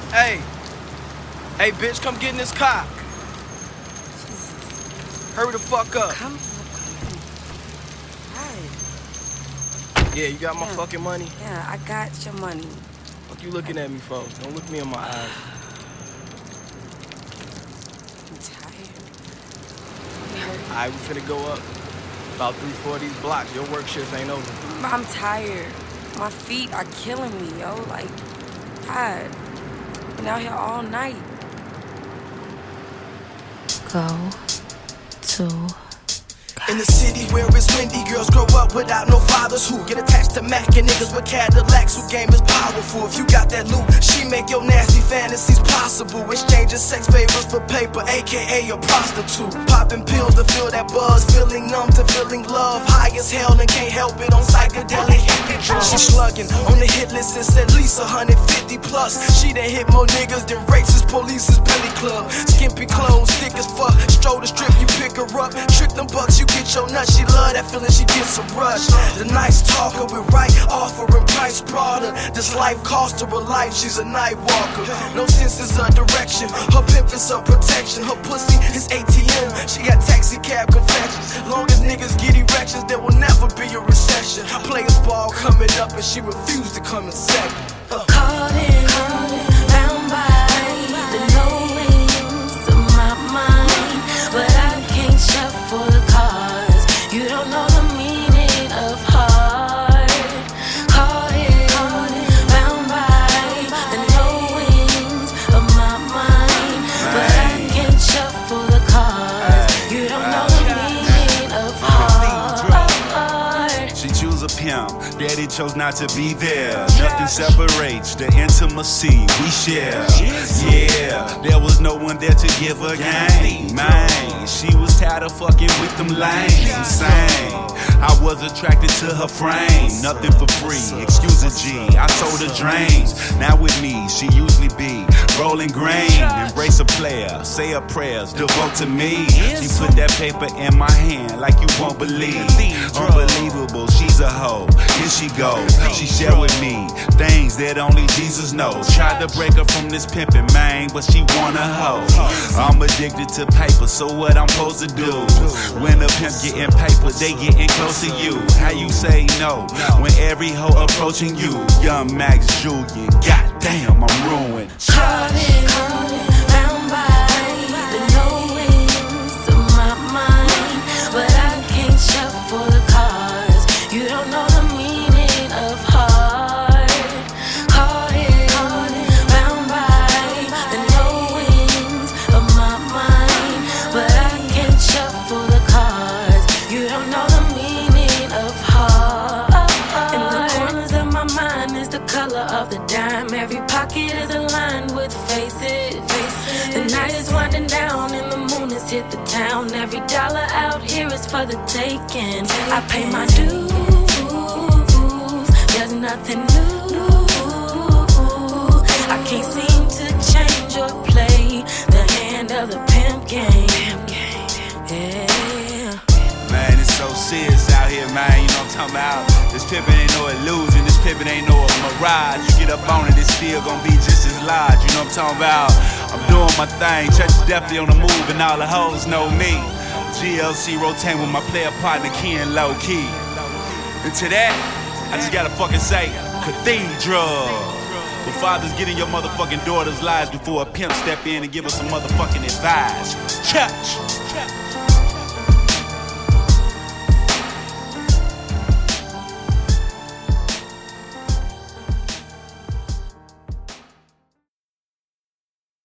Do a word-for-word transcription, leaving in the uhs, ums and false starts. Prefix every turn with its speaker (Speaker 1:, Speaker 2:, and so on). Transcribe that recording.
Speaker 1: Hey, hey, bitch, come get in this car. Hurry the fuck up.
Speaker 2: Come on, come on.
Speaker 1: Yeah, you got my
Speaker 2: Yeah.
Speaker 1: fucking money?
Speaker 2: Yeah, I got your money.
Speaker 1: What you looking at me for? Don't look me in my eyes.
Speaker 2: I'm tired.
Speaker 1: Alright, we finna go up. About three, four of these blocks. Your work shift ain't over.
Speaker 2: I'm tired. My feet are killing me, yo. Like, God. Been out here all night.
Speaker 3: Go to
Speaker 4: In the city where it's windy, girls grow up without no fathers who get attached to Mac and niggas with Cadillacs who game is powerful. If you got that loot, she make your nasty fantasies possible. Exchanging sex favors for paper, aka a prostitute. Popping pills to feel that buzz, feeling numb to feeling love. High as hell and can't help it on psychedelic hippie drugs. She slugging on the hit list, it's at least one hundred fifty plus. She done hit more niggas than racist police's belly club. Skimpy clothes, thick as fuck. Stroll the strip, you pick her up. Trick them bucks, you get your nuts. She love that feeling, she gets a rush. The nice talker with right offering price broader. This life cost her a life, she's a night walker. No senses of direction, her pimp is her protection. Her pussy is A T M, she got taxi cab confessions. Long as niggas get erections, there will never be a recession. Players ball coming up and she refused to come in second. Uh.
Speaker 3: Caught in, bound by the knowings of my mind, but I can't shuffle the cards. You don't know the meaning of heart. Caught in, bound by the knowings of my mind, but I can't shuffle the cards. You don't know the meaning of heart.
Speaker 5: She choose a pimp, daddy chose not to be there. Nothing separates the intimacy we share. Yeah, there was no one there to give her game. Man, she was tired of fucking with them lames. Insane, I was attracted to her frame. Nothing for free, excuse a G, I sold her dreams. Now with me, she usually be rolling grain. Embrace a player, say her prayers, devote to me. She put that paper in my hand like you won't believe. Unbelievable, she's a hoe, here she goes. She shared with me things that only Jesus knows. Tried to break her from this pimpin', man, but she want a hoe. I'm addicted to paper, so what I'm supposed to do? When a pimp getting paper, they getting close to you. How you say no when every hoe approaching you? Young Max Julian, goddamn, I'm ruined.
Speaker 3: Caught in, bound by the knowings of my mind, but I can't shuffle the cards. You don't know the meaning of heart. Caught in, bound by the knowings of my mind, but I can't shuffle the cards. You don't know the meaning of heart. In the corners of my mind is the color of the dime. Every pocket is aligned with faces. The night is winding down and the moon has hit the town. Every dollar out here is for the taking. I pay my dues, there's nothing new. I can't seem to change or play the hand of the pimp game. Yeah.
Speaker 5: Man, it's so serious out here, man, you know what I'm talking about? This pimpin' ain't no illusion, this pimpin' ain't no mirage. You get up on it, it's still gon' be just as large, you know what I'm talking about? I'm doing my thing, church is definitely on the move and all the hoes know me. G L C rotating with my player partner Ken Low Key. And to that, I just gotta fucking say, Cathedral. The fathers get in your motherfucking daughters' lives before a pimp step in and give us some motherfucking advice. Church.